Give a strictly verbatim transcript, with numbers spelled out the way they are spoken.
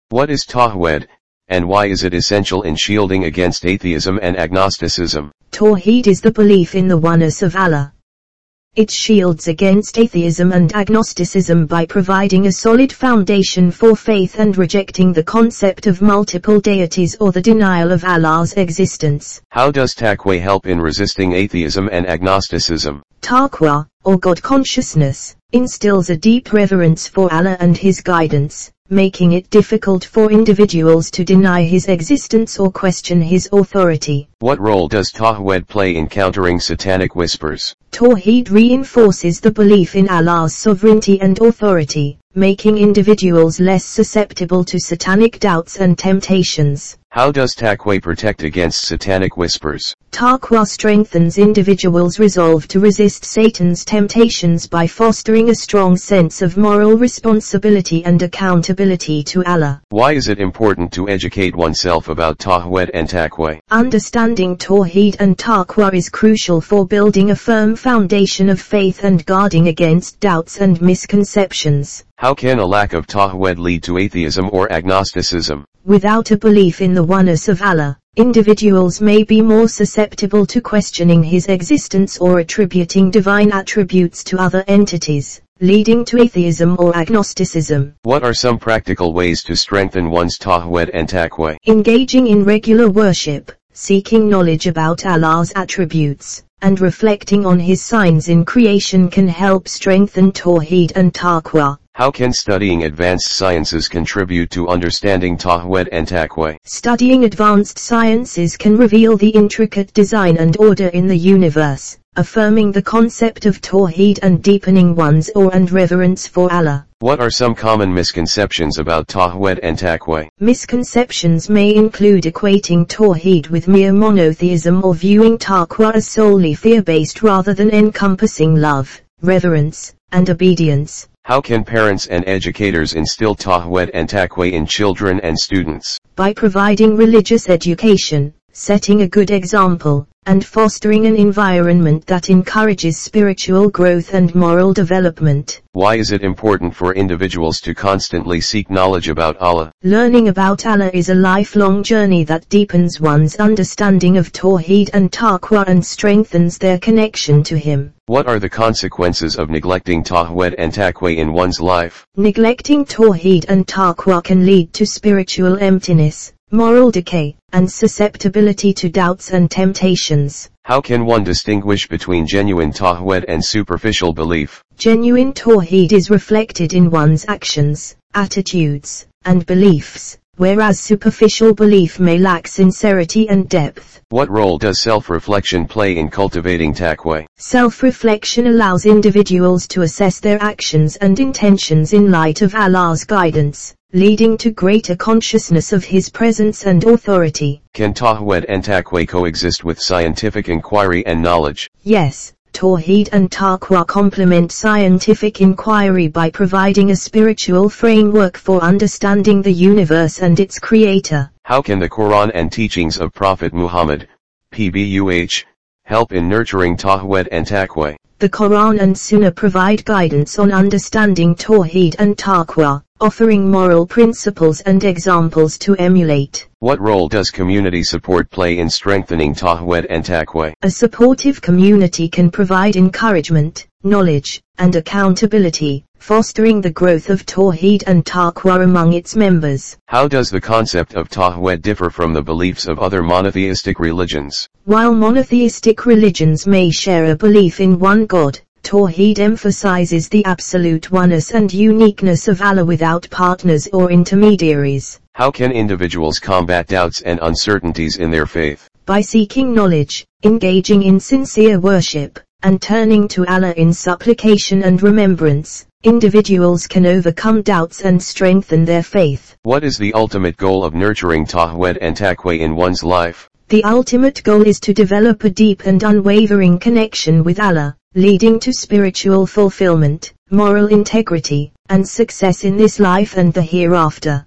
What is Tawhid, and why is it essential in shielding against atheism and agnosticism? Tawhid is the belief in the oneness of Allah. It shields against atheism and agnosticism by providing a solid foundation for faith and rejecting the concept of multiple deities or the denial of Allah's existence. How does taqwa help in resisting atheism and agnosticism? Taqwa, or God consciousness, instills a deep reverence for Allah and His guidance, making it difficult for individuals to deny His existence or question His authority. What role does Tawhid play in countering satanic whispers? Tawhid reinforces the belief in Allah's sovereignty and authority, making individuals less susceptible to satanic doubts and temptations. How does taqwa protect against satanic whispers? Taqwa strengthens individuals' resolve to resist Satan's temptations by fostering a strong sense of moral responsibility and accountability to Allah. Why is it important to educate oneself about Tawhid and taqwa? Understanding Tawhid and Taqwa is crucial for building a firm foundation of faith and guarding against doubts and misconceptions. How can a lack of Tawhid lead to atheism or agnosticism? Without a belief in the oneness of Allah, individuals may be more susceptible to questioning His existence or attributing divine attributes to other entities, leading to atheism or agnosticism. What are some practical ways to strengthen one's Tawhid and taqwa? Engaging in regular worship, seeking knowledge about Allah's attributes, and reflecting on His signs in creation can help strengthen Tawhid and Taqwa. How can studying advanced sciences contribute to understanding Tawhid and taqwa? Studying advanced sciences can reveal the intricate design and order in the universe, affirming the concept of Tawhid and deepening one's awe and reverence for Allah. What are some common misconceptions about Tawhid and taqwa? Misconceptions may include equating Tawhid with mere monotheism or viewing Taqwa as solely fear-based rather than encompassing love, reverence, and obedience. How can parents and educators instill Tawhid and taqwa in children and students? By providing religious education, setting a good example, and fostering an environment that encourages spiritual growth and moral development. Why is it important for individuals to constantly seek knowledge about Allah? Learning about Allah is a lifelong journey that deepens one's understanding of Tawhid and Taqwa and strengthens their connection to Him. What are the consequences of neglecting Tawhid and taqwa in one's life? Neglecting Tawhid and Taqwa can lead to spiritual emptiness, moral decay, and susceptibility to doubts and temptations. How can one distinguish between genuine Tawhid and superficial belief? Genuine Tawhid is reflected in one's actions, attitudes, and beliefs, whereas superficial belief may lack sincerity and depth. What role does self-reflection play in cultivating taqwa? Self-reflection allows individuals to assess their actions and intentions in light of Allah's guidance, leading to greater consciousness of His presence and authority. Can Tawhid and taqwa coexist with scientific inquiry and knowledge? Yes, Tawhid and Taqwa complement scientific inquiry by providing a spiritual framework for understanding the universe and its creator. How can the Quran and teachings of Prophet Muhammad, peace be upon him, help in nurturing Tawhid and taqwa? The Quran and Sunnah provide guidance on understanding Tawhid and Taqwa, offering moral principles and examples to emulate. What role does community support play in strengthening Tawhid and taqwa? A supportive community can provide encouragement, knowledge, and accountability, fostering the growth of Tawhid and Taqwa among its members. How does the concept of Tawhid differ from the beliefs of other monotheistic religions? While monotheistic religions may share a belief in one God, Tawhid emphasizes the absolute oneness and uniqueness of Allah without partners or intermediaries. How can individuals combat doubts and uncertainties in their faith? By seeking knowledge, engaging in sincere worship, and turning to Allah in supplication and remembrance, individuals can overcome doubts and strengthen their faith. What is the ultimate goal of nurturing Tawhid and taqwa in one's life? The ultimate goal is to develop a deep and unwavering connection with Allah, leading to spiritual fulfillment, moral integrity, and success in this life and the hereafter.